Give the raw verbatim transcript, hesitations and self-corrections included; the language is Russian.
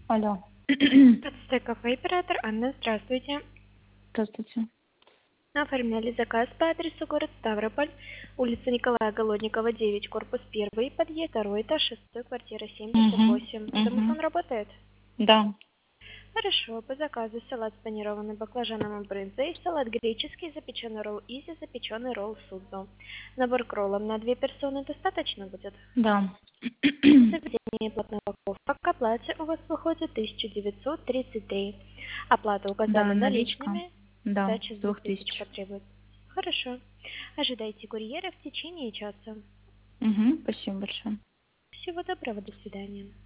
Алло. Здравствуйте, кафе оператор Анна, здравствуйте. Здравствуйте. Оформляли заказ по адресу город Ставрополь, улица Николая Голодникова, девять, корпус один, подъезд второй этаж, шестой, квартира семьдесят Угу. восемь. Угу. Домофон работает? Да. Хорошо, по заказу салат с панированным баклажаном и брынзой, салат греческий, запеченный ролл изи, запеченный ролл судно. Набор к роллам на две персоны достаточно будет? Да. Заведение платная упаковка. К оплате у вас выходит тысяча девятьсот тридцать три. Оплату Да, указали наличка. наличными. Да, Сдача с с двух двух тысяч тысяч. потребуется. Хорошо. Ожидайте курьера в течение часа. Угу. Спасибо большое. Всего доброго, до свидания.